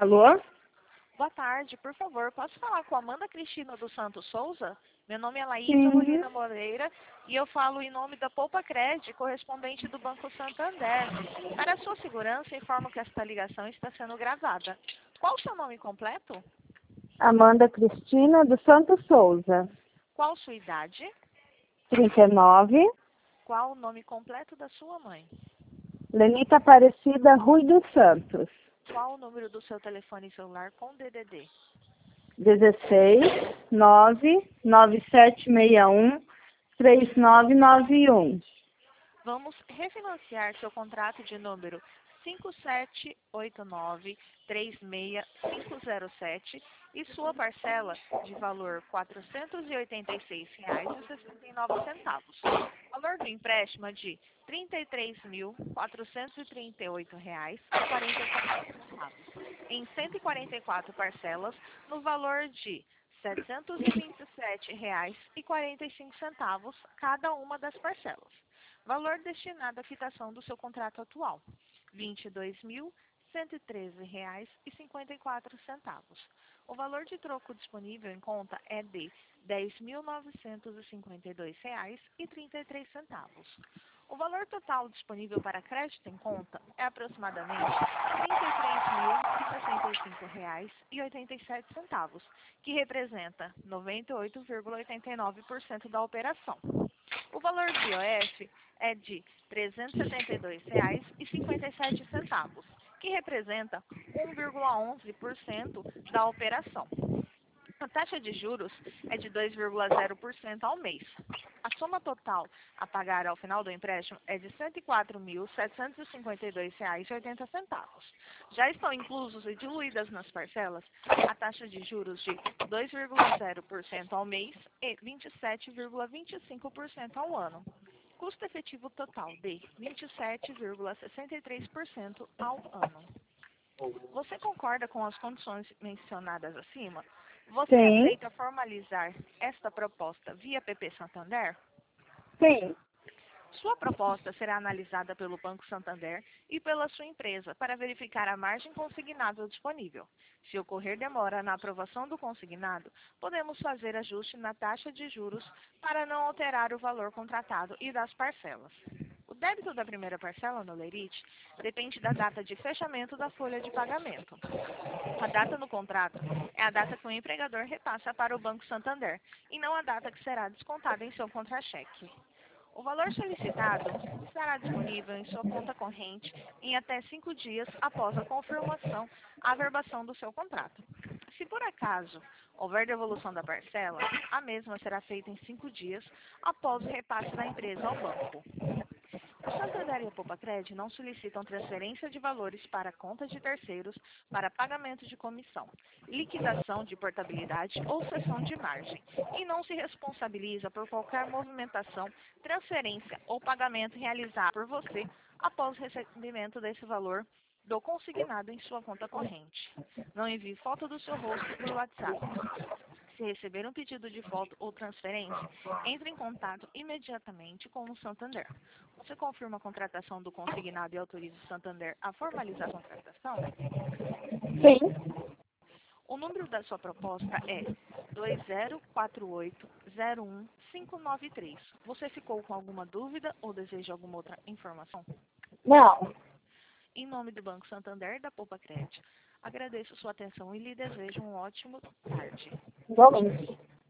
Alô? Boa tarde, por favor, posso falar com a Amanda Cristina dos Santos Souza? Meu nome é Laísa Sim. Molina Moreira e eu falo em nome da Poupa Cred, correspondente do Banco Santander. Para a sua segurança, informo que esta ligação está sendo gravada. Qual o seu nome completo? Amanda Cristina dos Santos Souza. Qual sua idade? 39. Qual o nome completo da sua mãe? Lenita Aparecida Rui dos Santos. Qual o número do seu telefone celular com DDD? 16 9 9761 3991. Vamos refinanciar seu contrato de número 5789-36507 e sua parcela de valor R$ 486,69. Valor do empréstimo é de R$ 33.438,47 em 144 parcelas no valor de R$ 727,45 cada uma das parcelas. Valor destinado à quitação do seu contrato atual, R$ 22.113,54. O valor de troco disponível em conta é de R$ 10.952,33. O valor total disponível para crédito em conta é aproximadamente R$ 33.065,87, que representa 98,89% da operação. O valor de IOF é de R$ 372,57, que representa 1,11% da operação. A taxa de juros é de 2,0% ao mês. A soma total a pagar ao final do empréstimo é de R$ 104.752,80. Já estão inclusos e diluídas nas parcelas a taxa de juros de 2,0% ao mês e 27,25% ao ano. Custo efetivo total de 27,63% ao ano. Você concorda com as condições mencionadas acima? Você Sim. aceita formalizar esta proposta via PP Santander? Sim. Sua proposta será analisada pelo Banco Santander e pela sua empresa para verificar a margem consignada disponível. Se ocorrer demora na aprovação do consignado, podemos fazer ajuste na taxa de juros para não alterar o valor contratado e das parcelas. O débito da primeira parcela no Lerite depende da data de fechamento da folha de pagamento. A data no contrato é a data que o empregador repassa para o Banco Santander e não a data que será descontada em seu contra-cheque. O valor solicitado estará disponível em sua conta corrente em até 5 dias após a confirmação, averbação do seu contrato. Se por acaso houver devolução da parcela, a mesma será feita em 5 dias após o repasse da empresa ao banco. O Santander e a Poupa Cred não solicitam transferência de valores para contas de terceiros para pagamento de comissão, liquidação de portabilidade ou cessão de margem, e não se responsabiliza por qualquer movimentação, transferência ou pagamento realizado por você após o recebimento desse valor do consignado em sua conta corrente. Não envie foto do seu rosto por WhatsApp. Se receber um pedido de foto ou transferência, entre em contato imediatamente com o Santander. Você confirma a contratação do consignado e autoriza o Santander a formalizar a contratação? Sim. O número da sua proposta é 2048-01593. Você ficou com alguma dúvida ou deseja alguma outra informação? Não. Em nome do Banco Santander e da Poupa Cred, agradeço sua atenção e lhe desejo um ótimo tarde. Igualmente.